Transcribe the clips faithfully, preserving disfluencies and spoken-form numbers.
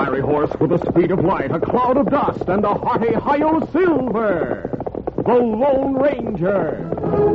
fiery horse with the speed of light, a cloud of dust, and a hearty Hi-Yo Silver, the Lone Ranger.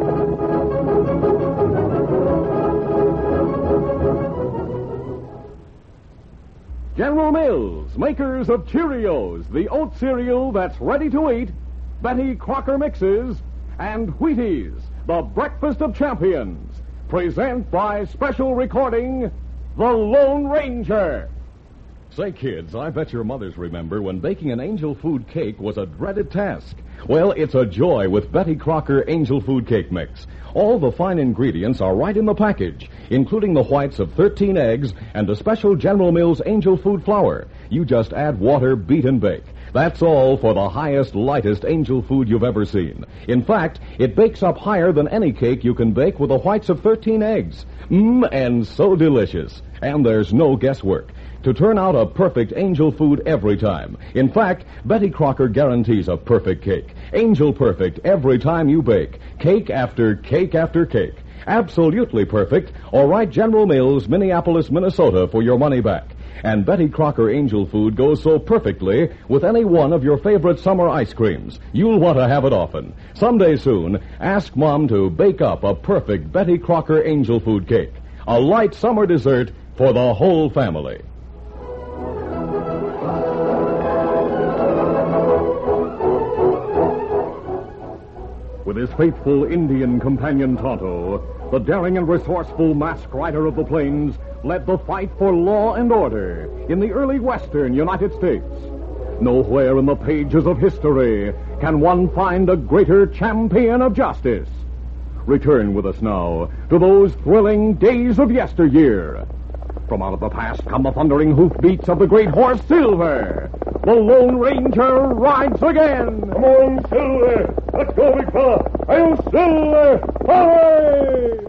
General Mills, makers of Cheerios, the oat cereal that's ready to eat, Betty Crocker Mixes, and Wheaties, the breakfast of champions, present by special recording, The Lone Ranger. Say, kids, I bet your mothers remember when baking an Angel Food cake was a dreaded task. Well, it's a joy with Betty Crocker Angel Food Cake Mix. All the fine ingredients are right in the package, including the whites of thirteen eggs and a special General Mills Angel Food flour. You just add water, beat, and bake. That's all for the highest, lightest Angel Food you've ever seen. In fact, it bakes up higher than any cake you can bake with the whites of thirteen eggs. Mmm, and so delicious. And there's no guesswork to turn out a perfect Angel Food every time. In fact, Betty Crocker guarantees a perfect cake. Angel perfect every time you bake. Cake after cake after cake. Absolutely perfect, or write General Mills, Minneapolis, Minnesota for your money back. And Betty Crocker Angel Food goes so perfectly with any one of your favorite summer ice creams. You'll want to have it often. Someday soon, ask Mom to bake up a perfect Betty Crocker Angel Food cake. A light summer dessert for the whole family. With his faithful Indian companion Tonto, the daring and resourceful masked rider of the plains led the fight for law and order in the early western United States. Nowhere in the pages of history can one find a greater champion of justice. Return with us now to those thrilling days of yesteryear. From out of the past come the thundering hoofbeats of the great horse Silver. The Lone Ranger rides again. Come on, Silver. Let's go, big fella. I'll Silver. Hooray!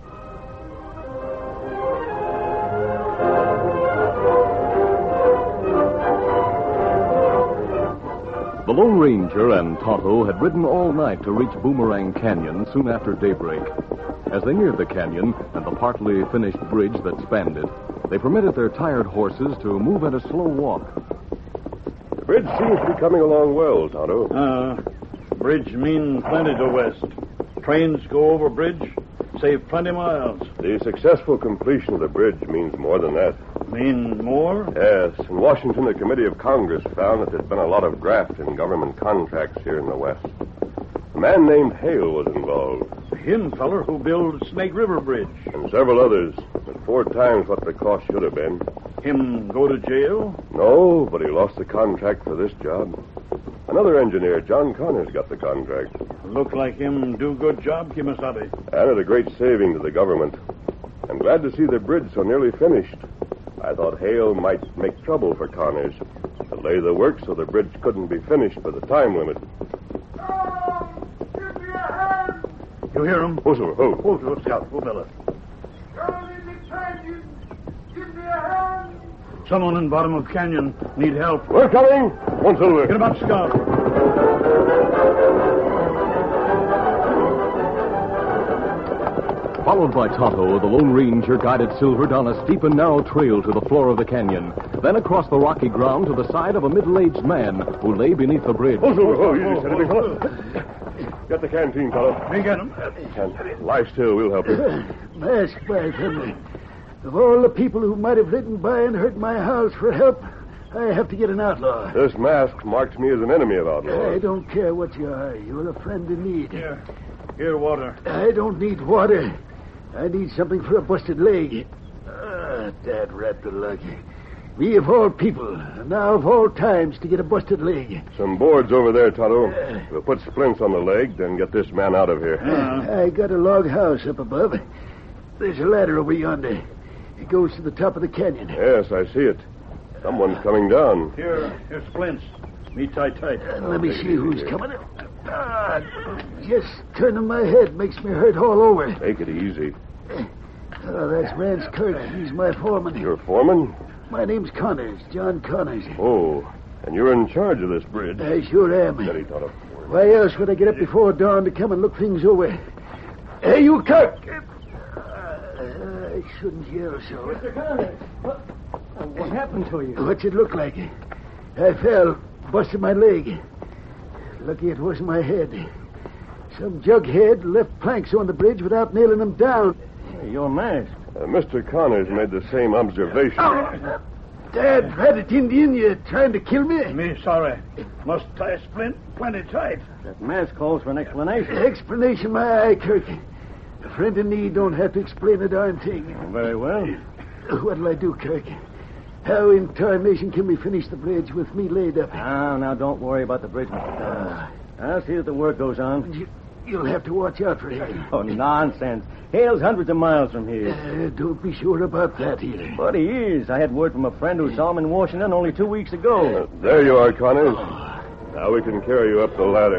The Lone Ranger and Tonto had ridden all night to reach Boomerang Canyon soon after daybreak. As they neared the canyon and the partly finished bridge that spanned it, they permitted their tired horses to move at a slow walk. The bridge seems to be coming along well, Tonto. Uh, bridge means plenty to West. Trains go over bridge, save twenty miles. The successful completion of the bridge means more than that. Mean more? Yes. In Washington, the Committee of Congress found that there's been a lot of graft in government contracts here in the West. A man named Hale was involved. Him feller who built Snake River Bridge. And several others, at four times what the cost should have been. Him go to jail? No, but he lost the contract for this job. Another engineer, John Connors, got the contract. Look like him do good job, Kimasabi. And at a great saving to the government. I'm glad to see the bridge so nearly finished. I thought Hale might make trouble for Connors. Delay the work so the bridge couldn't be finished by the time limit. Give me a hand! You hear him? Oh, sir, oh. Hold your scout, go fella. Down in the canyon! Give me a hand! Someone in bottom of canyon need help. We're coming! One Silver. Get him up, scout. Followed by Tonto, the Lone Ranger guided Silver down a steep and narrow trail to the floor of the canyon, then across the rocky ground to the side of a middle-aged man who lay beneath the bridge. Oh, Silver, oh, you said it, big fella. Get the canteen, fella. Me get him. And lie still, we'll help you. Mask by Henry. Of all the people who might have ridden by and hurt my house for help, I have to get an outlaw. This mask marks me as an enemy of outlaws. I don't care what you are. You're a friend in need. Here. Here, water. I don't need water. I need something for a busted leg. Ah, that rat the luck. Me of all people, and now of all times to get a busted leg. Some boards over there, Tonto. We'll put splints on the leg, then get this man out of here. Uh, I got a log house up above. There's a ladder over yonder. It goes to the top of the canyon. Yes, I see it. Someone's coming down. Here, here's splints. Me tight, tight. Uh, let me see who's coming. Ah, just turning my head makes me hurt all over. Take it easy. Oh, that's Rance Curtis. He's my foreman. You're foreman? My name's Connors, John Connors. Oh, and you're in charge of this bridge. I sure am. Steady, Tonto. Why else would I get up before dawn to come and look things over? Hey, you Kirk! Uh, I shouldn't yell so. Mister Connors, what, What happened to you? What's it look like? I fell, busted my leg. Lucky it wasn't my head. Some jughead left planks on the bridge without nailing them down. Hey, you're masked. Uh, Mister Connors made the same observation. Oh, Dad, rat it, Indian, you trying to kill me? Me sorry. Must tie splint plenty tight. That mask calls for an explanation. Explanation, my eye, Kirk. A friend in need don't have to explain a darn thing. Very well. What'll I do, Kirk? How in tarnation can we finish the bridge with me laid up? Now, now, don't worry about the bridge, Mister Connors. I'll see that the work goes on. You, you'll have to watch out for him. Oh, nonsense. Hale's hundreds of miles from here. Uh, don't be sure about that either. But he is. I had word from a friend who saw him in Washington only two weeks ago. Uh, there you are, Connors. Now we can carry you up the ladder.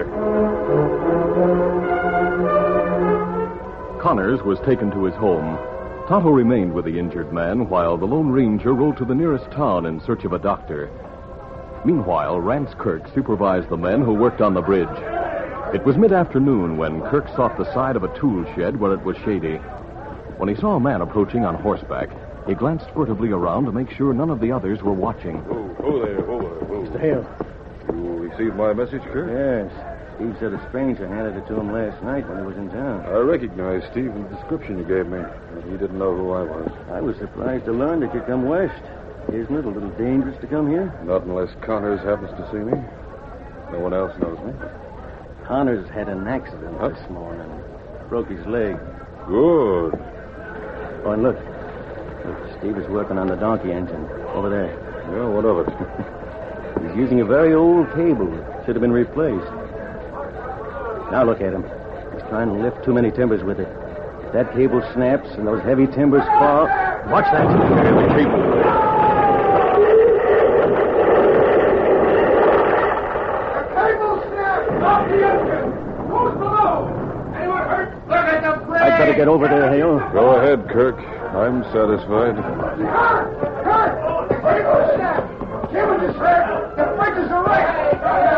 Connors was taken to his home. Tonto remained with the injured man while the Lone Ranger rode to the nearest town in search of a doctor. Meanwhile, Rance Kirk supervised the men who worked on the bridge. It was mid-afternoon when Kirk sought the side of a tool shed where it was shady. When he saw a man approaching on horseback, he glanced furtively around to make sure none of the others were watching. Oh, oh there, oh there, oh. Mister Hale. You received my message, Kirk? Yes. Steve said a stranger handed it to him last night when he was in town. I recognized Steve in the description you gave me, but he didn't know who I was. I was surprised to learn that you'd come west. Isn't it a little dangerous to come here? Not unless Connors happens to see me. No one else knows me. Connors had an accident Huh? this morning. Broke his leg. Good. Oh, and look. Look, Steve is working on the donkey engine. Over there. Yeah, what of it? He's using a very old cable. Should have been replaced. Now look at him. He's trying to lift too many timbers with it. If that cable snaps and those heavy timbers fall... Watch that. The cable. The cable snapped! Stop the engine! Who's below? Anyone hurt? Look at the blade! I'd better get over there, Hale. Go ahead, Kirk. I'm satisfied. Kurt! Kurt! The cable snapped! Jim is hurt! The bridges are wrecked!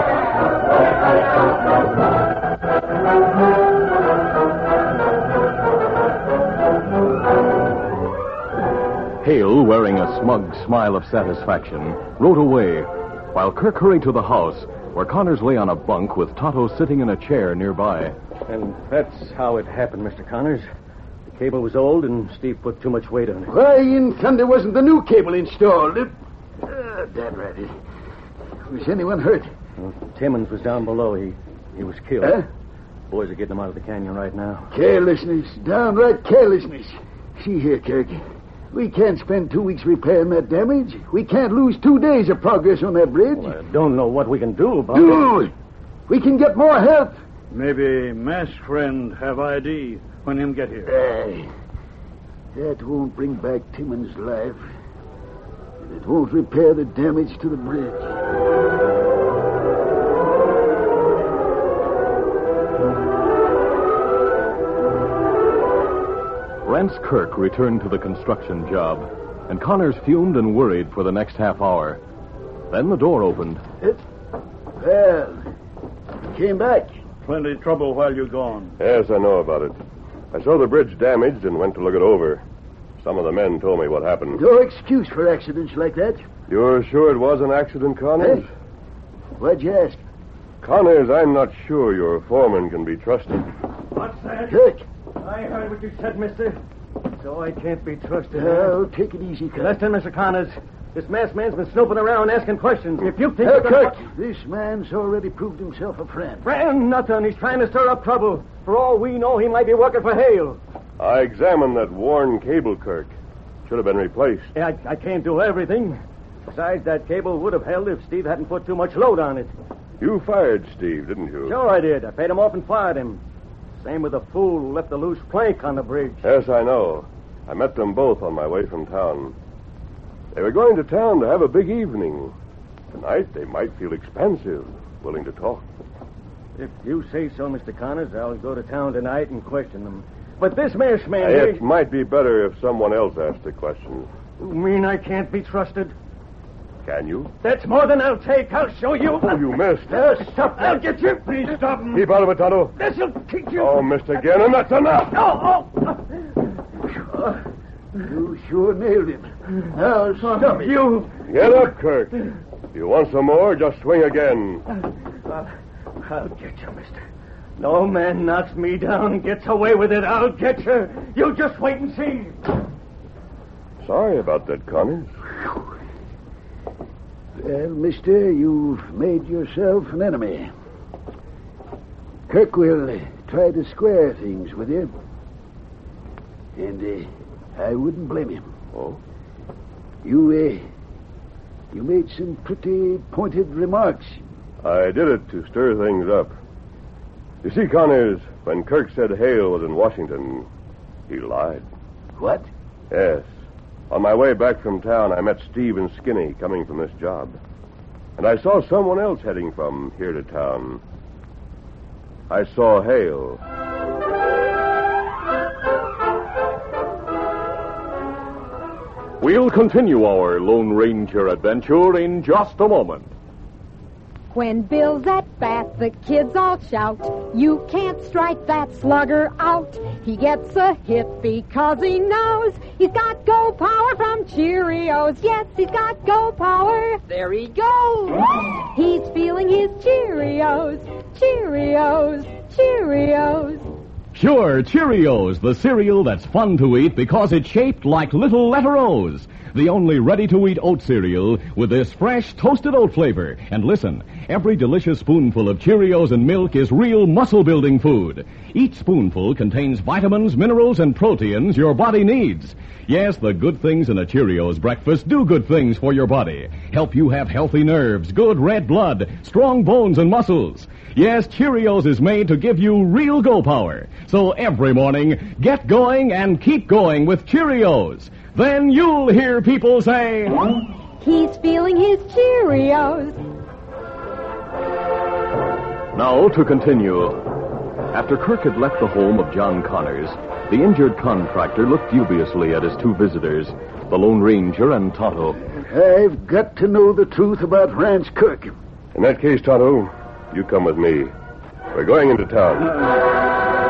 Hale, wearing a smug smile of satisfaction, rode away, while Kirk hurried to the house, where Connors lay on a bunk with Tonto sitting in a chair nearby. And that's how it happened, Mister Connors. The cable was old, and Steve put too much weight on it. Why in thunder wasn't the new cable installed? It... Uh, that ratty. Was anyone hurt? Well, Timmons was down below. He he was killed. Huh? Boys are getting him out of the canyon right now. Carelessness. Downright carelessness. See here, Kirk. We can't spend two weeks repairing that damage. We can't lose two days of progress on that bridge. Well, I don't know what we can do about Do it. it. We can get more help. Maybe mask friend have I D when him get here. Aye. That won't bring back Timmons' life. And it won't repair the damage to the bridge. Rance Kirk returned to the construction job, and Connors fumed and worried for the next half hour. Then the door opened. Uh, well, you came back. Plenty trouble while you're gone. Yes, I know about it. I saw the bridge damaged and went to look it over. Some of the men told me what happened. No excuse for accidents like that. You're sure it was an accident, Connors? Hey? Why'd you ask? Connors, I'm not sure your foreman can be trusted. What's that? Kirk. I heard what you said, mister. So I can't be trusted. Oh, take it easy, Kirk. Listen, Mister Connors. This masked man's been snooping around asking questions. If you think Uh, you're gonna... Kirk, this man's already proved himself a friend. Friend, nothing. He's trying to stir up trouble. For all we know, he might be working for Hale. I examined that worn cable, Kirk. Should have been replaced. Yeah, I, I can't do everything. Besides, that cable would have held if Steve hadn't put too much load on it. You fired Steve, didn't you? Sure I did. I paid him off and fired him. Same with the fool who left the loose plank on the bridge. Yes, I know. I met them both on my way from town. They were going to town to have a big evening. Tonight, they might feel expensive, willing to talk. If you say so, Mister Connors, I'll go to town tonight and question them. But this masked man... It he... might be better if someone else asked the question. You mean I can't be trusted? Can you? That's more than I'll take. I'll show you. Oh, you missed. Uh, stop. I'll get you. Please stop him. Keep out of it, Tonto. This'll teach you. Oh, Mister Gannon, that's enough. Oh, oh. Uh, You sure nailed him. Now, stop it. You... Get up, Kirk. If you want some more, just swing again. I'll, I'll get you, mister. No man knocks me down and gets away with it. I'll get you. You just wait and see. Sorry about that, Connors. Well, mister, you've made yourself an enemy. Kirk will uh, try to square things with you. And uh, I wouldn't blame him. Oh? You, uh, you made some pretty pointed remarks. I did it to stir things up. You see, Connors, when Kirk said Hale was in Washington, he lied. What? Yes. On my way back from town, I met Steve and Skinny coming from this job. And I saw someone else heading from here to town. I saw Hale. We'll continue our Lone Ranger adventure in just a moment. When Bill's at bat, the kids all shout, you can't strike that slugger out. He gets a hit because he knows he's got go power from Cheerios. Yes, he's got go power. There he goes. He's feeling his Cheerios, Cheerios, Cheerios. Sure, Cheerios, the cereal that's fun to eat because it's shaped like little letter O's. The only ready-to-eat oat cereal with this fresh, toasted oat flavor. And listen, every delicious spoonful of Cheerios and milk is real muscle-building food. Each spoonful contains vitamins, minerals, and proteins your body needs. Yes, the good things in a Cheerios breakfast do good things for your body. Help you have healthy nerves, good red blood, strong bones and muscles. Yes, Cheerios is made to give you real go power. So every morning, get going and keep going with Cheerios. Then you'll hear people say, he's feeling his Cheerios. Now to continue. After Kirk had left the home of John Connors, the injured contractor looked dubiously at his two visitors, the Lone Ranger and Tonto. I've got to know the truth about Rance Kirk. In that case, Tonto, you come with me. We're going into town.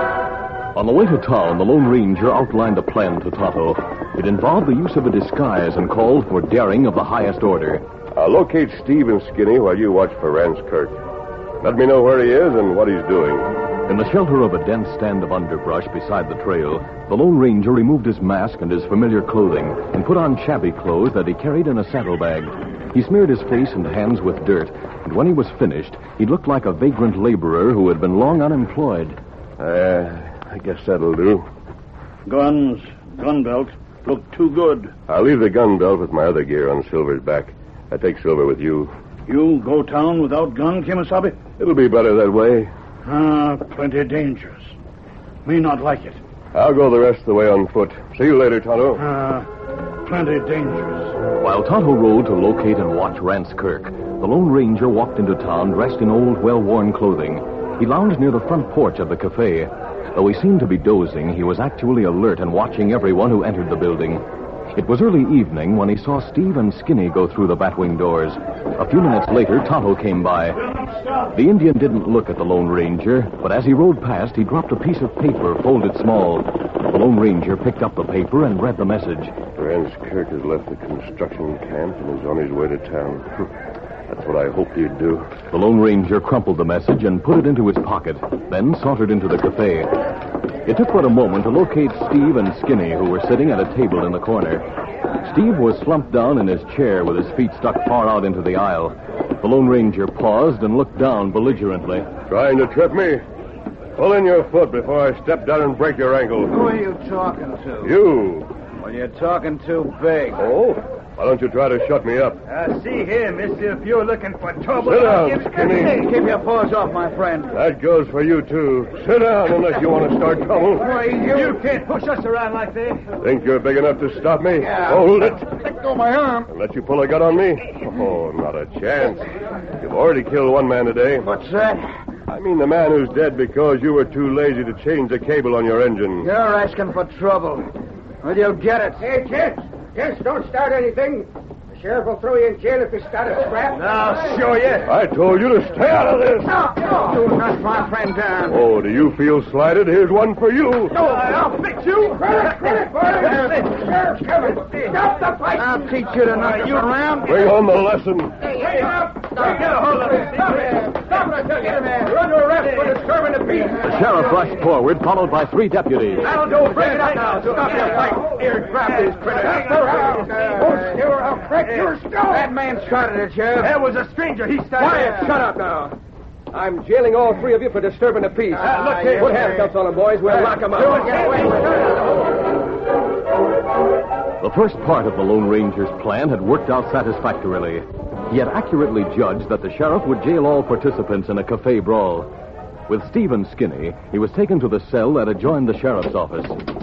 On the way to town, the Lone Ranger outlined a plan to Tonto. It involved the use of a disguise and called for daring of the highest order. I'll locate Steve and Skinny while you watch for Rance Kirk. Let me know where he is and what he's doing. In the shelter of a dense stand of underbrush beside the trail, the Lone Ranger removed his mask and his familiar clothing and put on shabby clothes that he carried in a saddlebag. He smeared his face and hands with dirt, and when he was finished, he looked like a vagrant laborer who had been long unemployed. Uh, I guess that'll do. Guns, gun belt, look too good. I'll leave the gun belt with my other gear on Silver's back. I take Silver with you. You go town without gun, Kemosabe? It'll be better that way. Ah, plenty dangerous. Me not like it. I'll go the rest of the way on foot. See you later, Tonto. Ah, plenty dangerous. While Tonto rode to locate and watch Rance Kirk, the Lone Ranger walked into town dressed in old, well-worn clothing. He lounged near the front porch of the cafe. Though he seemed to be dozing, he was actually alert and watching everyone who entered the building. It was early evening when he saw Steve and Skinny go through the batwing doors. A few minutes later, Tonto came by. The Indian didn't look at the Lone Ranger, but as he rode past, he dropped a piece of paper folded small. The Lone Ranger picked up the paper and read the message. Rance Kirk has left the construction camp and is on his way to town. That's what I hoped you'd do. The Lone Ranger crumpled the message and put it into his pocket, then sauntered into the cafe. It took but a moment to locate Steve and Skinny, who were sitting at a table in the corner. Steve was slumped down in his chair with his feet stuck far out into the aisle. The Lone Ranger paused and looked down belligerently. Trying to trip me? Pull in your foot before I step down and break your ankle. Who are you talking to? You. Well, you're talking too big. Oh? Why don't you try to shut me up? Uh, see here, mister, if you're looking for trouble... Sit down, give... Skinny. Hey, keep your paws off, my friend. That goes for you, too. Sit down unless you want to start trouble. Why, you... you can't push us around like that. Think you're big enough to stop me? Yeah. Hold it. Let go of my arm. And let you pull a gun on me? Oh, not a chance. You've already killed one man today. What's that? I mean the man who's dead because you were too lazy to change the cable on your engine. You're asking for trouble. Well, you'll get it. Hey, kids. Kids, don't start anything. Sheriff will throw you in jail if you start a scrap. I'll show you. I told you to stay out of this. No, no. Do not my friend down. Oh, do you feel slighted? Here's one for you. No, I'll fix you. Credit, credit, credit. Sheriff's coming. Stop the fight. I'll teach you to knock you around. Bring on the lesson. Hey, hey, stop. Stop. Get a hold of him. Stop it. Stop it, I tell you. You're under arrest for disturbing the peace. The sheriff rushed forward, followed by three deputies. That'll do. Break it up now. Stop your fight. Here, grab these critters. Don't skewer. I'll crack your skull. That man started it, Sheriff. That was a stranger. He started Quiet. it. Shut up now. I'm jailing all three of you for disturbing the peace. Uh, look here. Put handcuffs on them, boys. We'll lock them Don't up. get away with it. The first part of the Lone Ranger's plan had worked out satisfactorily. He had accurately judged that the sheriff would jail all participants in a cafe brawl. With Steve and Skinny, he was taken to the cell that adjoined the sheriff's office.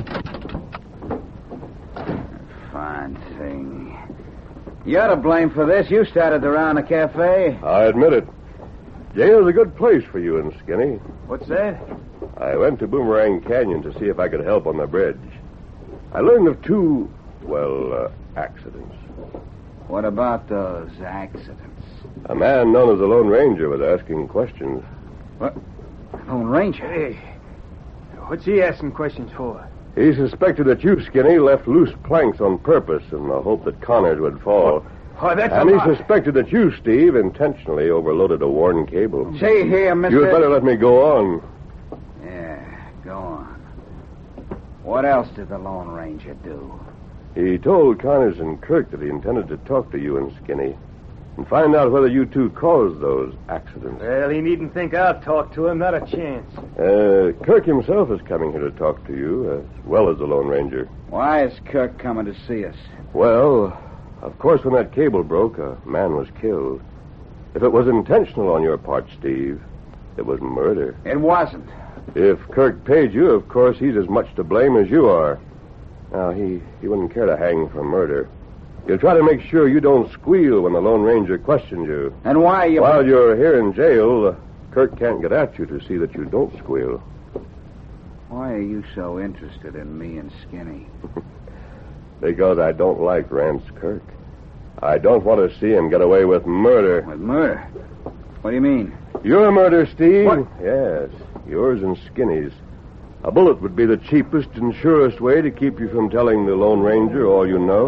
Fine thing. You're to blame for this. You started the round the cafe. I admit it. Jail's a good place for you and Skinny. What's that? I went to Boomerang Canyon to see if I could help on the bridge. I learned of two, well, uh, accidents. What about those accidents? A man known as the Lone Ranger was asking questions. What? Lone Ranger? Hey, what's he asking questions for? He suspected that you, Skinny, left loose planks on purpose in the hope that Connors would fall. Oh, that's and a he lie. suspected that you, Steve, intentionally overloaded a worn cable. See here, Mister You'd better let me go on. Yeah, go on. What else did the Lone Ranger do? He told Connors and Kirk that he intended to talk to you and Skinny and find out whether you two caused those accidents. Well, he needn't think I'll talk to him. Not a chance. Uh, Kirk himself is coming here to talk to you, as well as the Lone Ranger. Why is Kirk coming to see us? Well, of course, when that cable broke, a man was killed. If it was intentional on your part, Steve, it was murder. It wasn't. If Kirk paid you, of course, he's as much to blame as you are. Now, he, he wouldn't care to hang for murder. He'll try to make sure you don't squeal when the Lone Ranger questions you. And why you... While you're here in jail, uh, Kirk can't get at you to see that you don't squeal. Why are you so interested in me and Skinny? Because I don't like Rance Kirk. I don't want to see him get away with murder. With murder? What do you mean? Your murder, Steve? What? Yes, yours and Skinny's. A bullet would be the cheapest and surest way to keep you from telling the Lone Ranger all you know.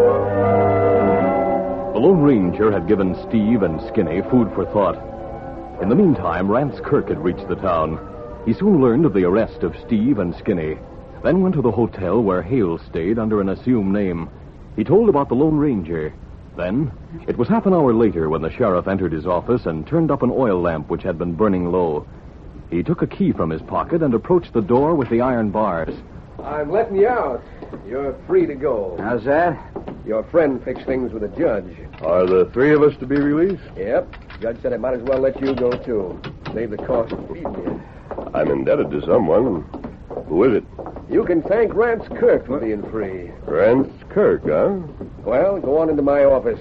The Lone Ranger had given Steve and Skinny food for thought. In the meantime, Rance Kirk had reached the town. He soon learned of the arrest of Steve and Skinny, then went to the hotel where Hale stayed under an assumed name. He told about the Lone Ranger. Then, it was half an hour later when the sheriff entered his office and turned up an oil lamp which had been burning low. He took a key from his pocket and approached the door with the iron bars. I'm letting you out. You're free to go. How's that? Your friend fixed things with the judge. Are the three of us to be released? Yep. Judge said I might as well let you go, too. Save the cost of feeding you. I'm indebted to someone. Who is it? You can thank Rance Kirk for being free. Rance Kirk, huh? Well, go on into my office.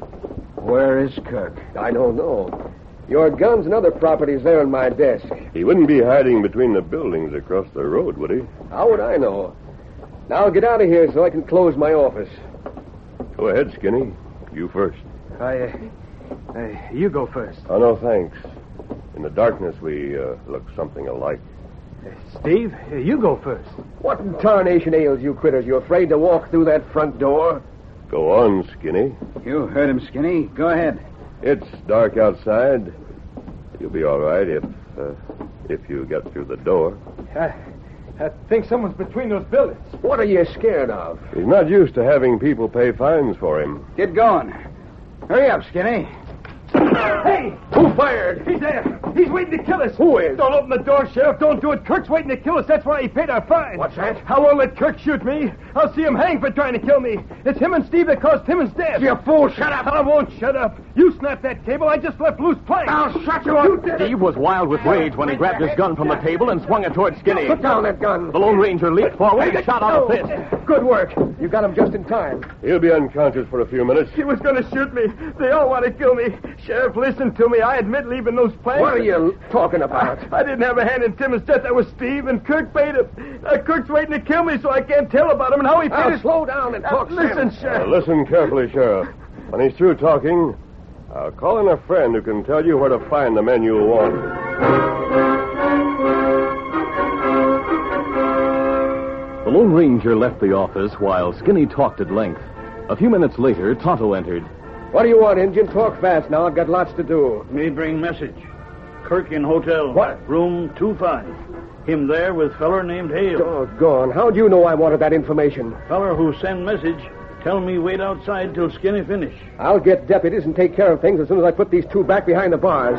Where is Kirk? I don't know. Your guns and other property's there on my desk. He wouldn't be hiding between the buildings across the road, would he? How would I know? Now get out of here so I can close my office. Go ahead, Skinny. You first. I, uh, uh, you go first. Oh, no, thanks. In the darkness, we uh, look something alike. Uh, Steve, uh, you go first. What in tarnation ails you critters? You afraid to walk through that front door? Go on, Skinny. You heard him, Skinny. Go ahead. It's dark outside. You'll be all right if, uh, if you get through the door. I, I think someone's between those buildings. What are you scared of? He's not used to having people pay fines for him. Get going. Hurry up, Skinny. Hey! Who fired? He's there. He's waiting to kill us. Who is? Don't open the door, Sheriff. Don't do it. Kirk's waiting to kill us. That's why he paid our fine. What's that? I won't let Kirk shoot me. I'll see him hang for trying to kill me. It's him and Steve that caused Timmons' death. You fool, shut up. I won't shut up. You snapped that cable. I just left loose planks. I'll shut you up. Steve was wild with rage when he grabbed his gun from the table and swung it toward Skinny. Put down that gun. The Lone Ranger leaped forward and shot out a fist. Good work. You got him just in time. He'll be unconscious for a few minutes. He was going to shoot me. They all want to kill me. Sheriff, listen to me. I admit leaving those planks. What are you talking about? I didn't have a hand in Timmons' death. That was Steve, and Kirk paid him. Uh, Kirk's waiting to kill me, so I can't tell about him and how he paid Now, it. slow down and talk Uh, listen, sense. Sheriff. Now, listen carefully, Sheriff. When he's through talking, I'll call in a friend who can tell you where to find the men you'll want. The Lone Ranger left the office while Skinny talked at length. A few minutes later, Tonto entered. What do you want, Injun? Talk fast now. I've got lots to do. Me bring message. Kirkin Hotel. What? Room two five. Him there with feller named Hale. Doggone. How'd you know I wanted that information? Feller who send message, tell me wait outside till Skinny finish. I'll get deputies and take care of things as soon as I put these two back behind the bars.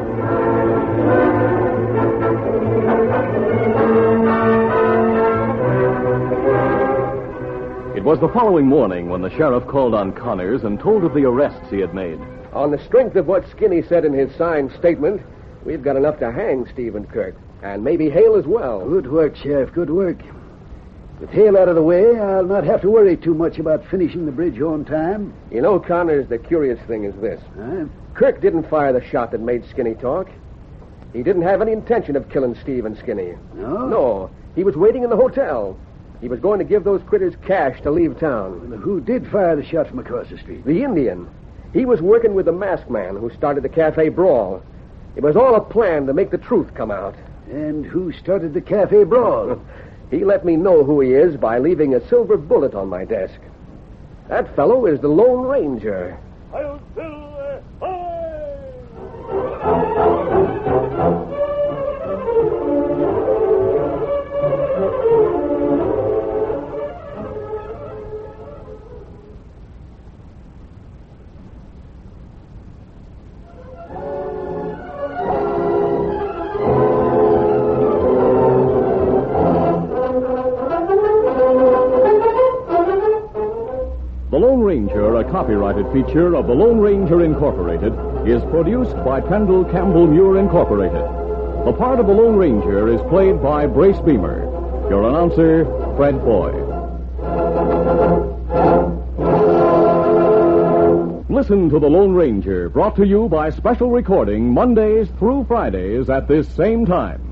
It was the following morning when the sheriff called on Connors and told of the arrests he had made. On the strength of what Skinny said in his signed statement, we've got enough to hang Stephen Kirk. And maybe Hale as well. Good work, Sheriff. Good work. With Hale out of the way, I'll not have to worry too much about finishing the bridge on time. You know, Connors, the curious thing is this. Huh? Kirk didn't fire the shot that made Skinny talk. He didn't have any intention of killing Steve and Skinny. No? No. He was waiting in the hotel. He was going to give those critters cash to leave town. Well, who did fire the shot from across the street? The Indian. He was working with the masked man who started the cafe brawl. It was all a plan to make the truth come out. And who started the cafe brawl? He let me know who he is by leaving a silver bullet on my desk. That fellow is the Lone Ranger. The Lone Ranger, a copyrighted feature of the Lone Ranger Incorporated, is produced by Pendle Campbell Muir Incorporated. The part of the Lone Ranger is played by Brace Beamer. Your announcer, Fred Foy. Listen to The Lone Ranger, brought to you by special recording Mondays through Fridays at this same time.